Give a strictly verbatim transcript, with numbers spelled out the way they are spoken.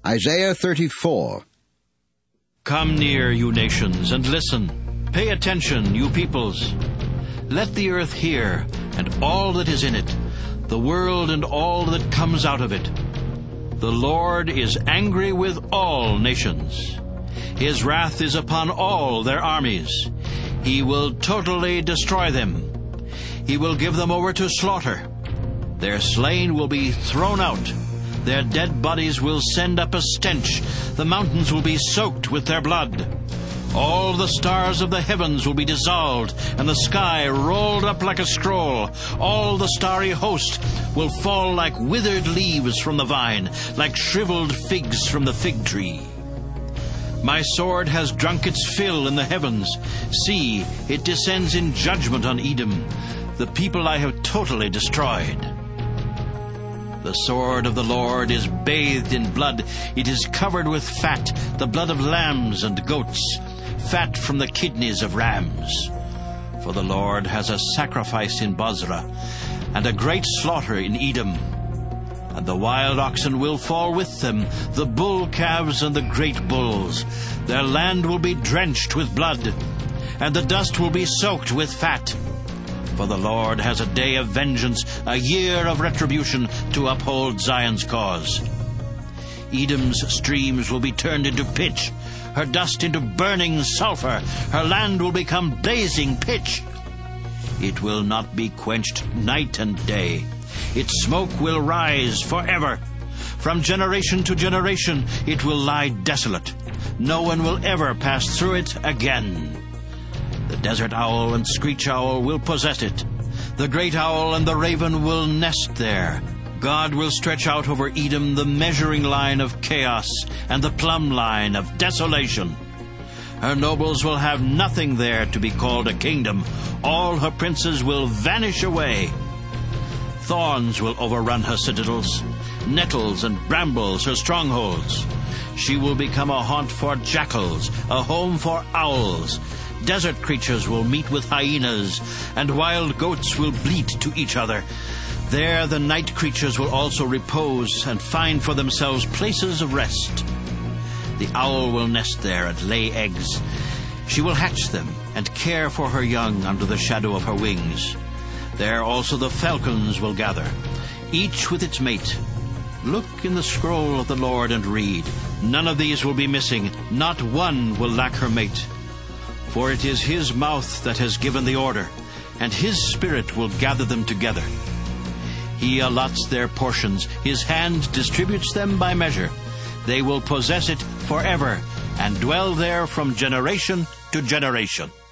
Isaiah thirty-four. Come near, you nations, and listen. Pay attention, you peoples. Let the earth hear, and all that is in it, the world and all that comes out of it. The Lord is angry with all nations. His wrath is upon all their armies. He will totally destroy them. He will give them over to slaughter. Their slain will be thrown out. Their dead bodies will send up a stench. The mountains will be soaked with their blood. All the stars of the heavens will be dissolved, and the sky rolled up like a scroll. All the starry host will fall like withered leaves from the vine, like shriveled figs from the fig tree. My sword has drunk its fill in the heavens. See, it descends in judgment on Edom, the people I have totally destroyed. The sword of the Lord is bathed in blood. It is covered with fat, the blood of lambs and goats, fat from the kidneys of rams. For the Lord has a sacrifice in Bozrah, and a great slaughter in Edom. And the wild oxen will fall with them, the bull calves and the great bulls. Their land will be drenched with blood, and the dust will be soaked with fat. For the Lord has a day of vengeance, a year of retribution, to uphold Zion's cause. Edom's streams will be turned into pitch, her dust into burning sulfur. Her land will become blazing pitch. It will not be quenched night and day. Its smoke will rise forever. From generation to generation it will lie desolate. No one will ever pass through it again. The desert owl and screech owl will possess it. The great owl and the raven will nest there. God will stretch out over Edom the measuring line of chaos and the plumb line of desolation. Her nobles will have nothing there to be called a kingdom. All her princes will vanish away. Thorns will overrun her citadels, nettles and brambles her strongholds. She will become a haunt for jackals, a home for owls. Desert creatures will meet with hyenas, and wild goats will bleat to each other. There the night creatures will also repose and find for themselves places of rest. The owl will nest there and lay eggs. She will hatch them and care for her young under the shadow of her wings. There also the falcons will gather, each with its mate. Look in the scroll of the Lord and read. None of these will be missing. Not one will lack her mate. For it is his mouth that has given the order, and his spirit will gather them together. He allots their portions. His hand distributes them by measure. They will possess it forever and dwell there from generation to generation.